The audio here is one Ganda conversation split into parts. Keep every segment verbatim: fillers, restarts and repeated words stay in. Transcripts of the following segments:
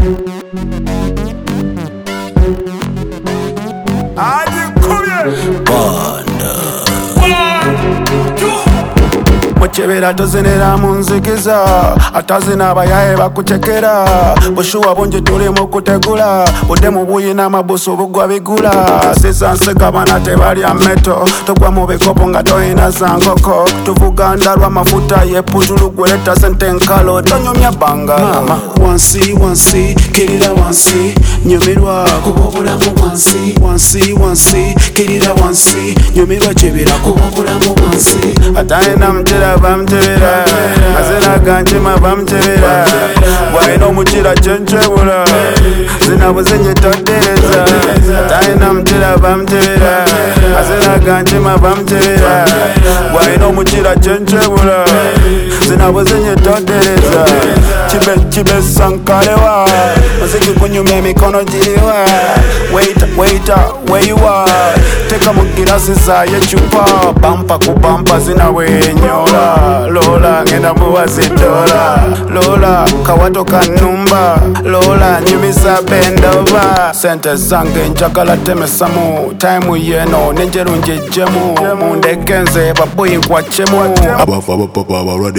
Muchebera tozinera munzikiza atazina abayaye bakuchekera bushuwa bungi tuli mukutegula budde mu buyina amabusu bugwa bigula sisansika bana tebalya meto togwa mu bikopo nga toyina zankoko tuvuga ndalwa mafuta yeputulu gweleta sente nkalo tonyumya bangama wansi wansi kirira wansi nyumirwa kuba obulamu wansi wansi wansi kirira wansi nyumirwa chebera kuba obulamu wansi atayina mutera bamutebera azina ganjima bamutebera bwalina omukira kyenkyebula zinabuzinye totereza atayina mutera bamutebera azina ganjima bamutebera bwalina omukira kyenkyebula zinabuzinye totereza kibe kibe sankalewa muziki kunyuma emikono giriwa waita waita where you are teka mu girasi zayo ecupa bampa ku bampa zinawenyola Lola ngenda muwazidola Lola kawato kanumba Lola nyumisa bendova sente zange njagala temesamu time yeno nenjerunje jemu mundekenze baboyi nkwachemu abafu abapapa abalwadde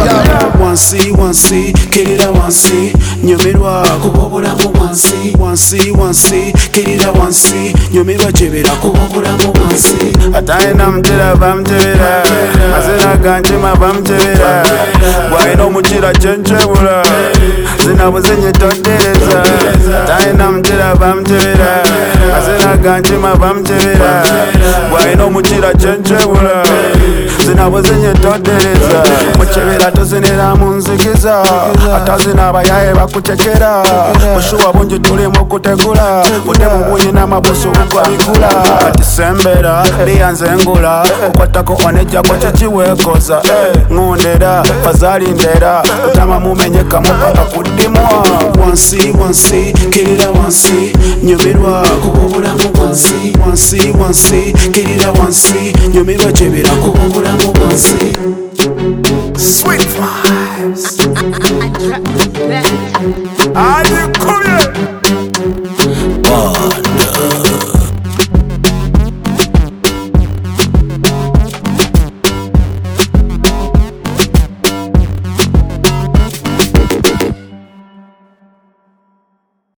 wansi wansi kirira wansi nyumirwa kuba obulamu wansi wansi wansi kirira wansi nyumirwa chebera kuba obulamu wansi atayina mutera bamutebera azina ganjima bamutebera bwalina omukira kyenkyebula zinabuzinye totereza atayina mutera bamutebera azina ganjima bamutebera bwalina omukira kyenkyebula zinabuzinye totereza muchebera tozinera munzikiza atazina abayaye bakuchekera bushuwa bungi tuli mukutegula budde mu buyina amabusu bugwa bigula atisembera liyanze engula okwatako onejjako kyekiwekoza ngondera bazalindera otama mumenyekamu paka kudimwa wansi wansi kirira wansi nyumirwa kuba obulamu wansi wansi wansi kirira wansi nyumirwa chebera kuba obulamu wansi Sweet vibes. I